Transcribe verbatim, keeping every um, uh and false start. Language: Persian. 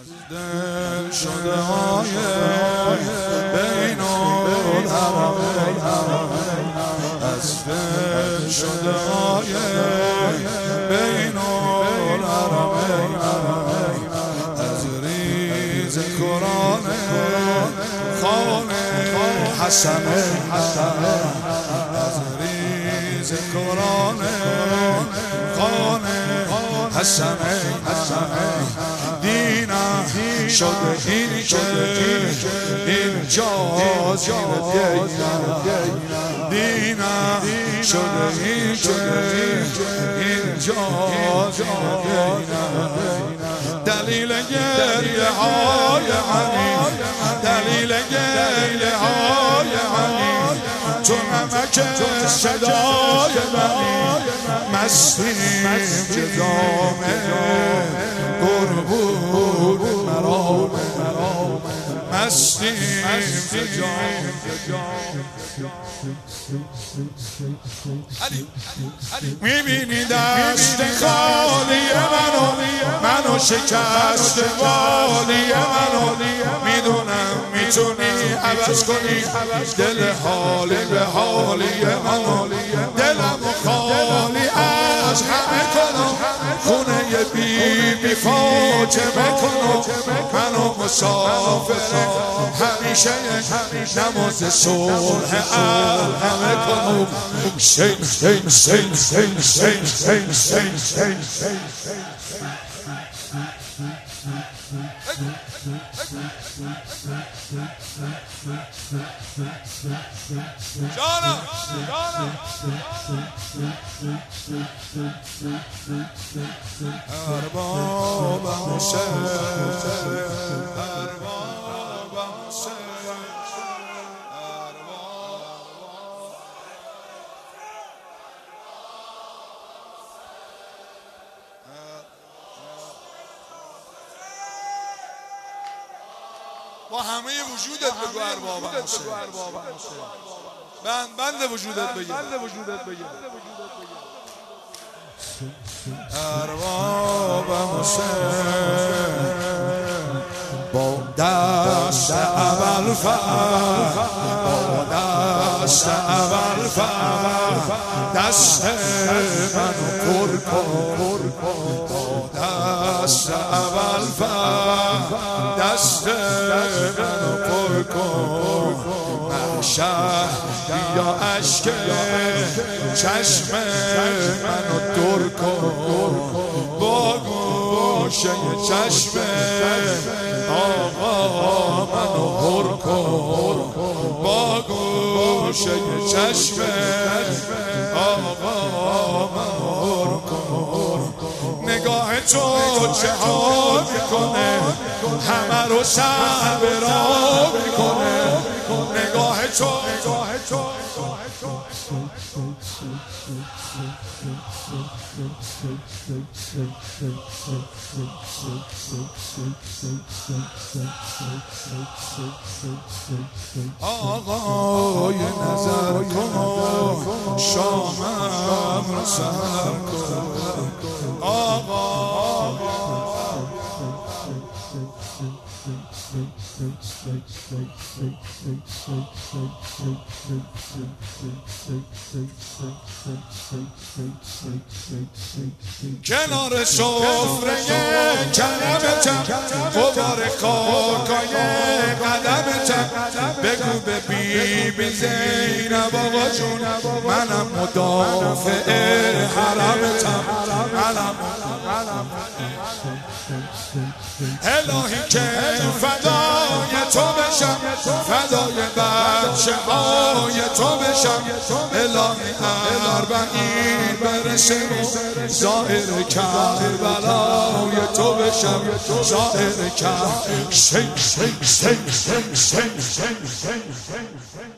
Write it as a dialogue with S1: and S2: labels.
S1: دل شده های بین الحرمین، از دل شده های بین الحرمین، از ریز قرآن خانه حسنین، از ریز قرآن خانه حسنین، دینم شده این که اینجا دینم شده این که اینجا دلیل گریه های منی، دلیل گریه های منی تو نمک صدای منی، مستیم به جامه قربون مرام، مستیم به جامه. میبینی دست خالی منو، منو شکست والی منو، میدونم میتونی عوض کنی دل حالی به حالی منو، دلم خالی از همه کنم، خونه بی بی فاطمه کنم، منو مسافر همیشه نماز صبح همه کنم، سین سین سین سین سین سین سین سین سین جانم جانم ارباب حسین، ارباب حسین، با همه وجودت بگو ارباب حسین، بند بند وجودت بگو ارباب حسین، با دست اول فر، با دست اول فر دست منو پر کن، با دست اول فر دست منو پر کن، محشر یا اشک چشم منو در کن، با گوشه چشم آقا منو پر کن، با گوشه چشم آقا منو پر کن، نگاه تو چه ها میکنه همه رو سر به راه میکنه، نگاه تو نگاه تو آقای نظر کن شامم رو سر کن، آقا کنار سفره کرمتم، غبار خاکای قدمتم، بگو به بی بی زینب آقا جون منم مدافع حرمتم، منم الهی که فدای تو بشم، فدای بچه های تو بشم، الهی اربعین برسه ظاهر کربلای تو بشم، ظاهر کربلای.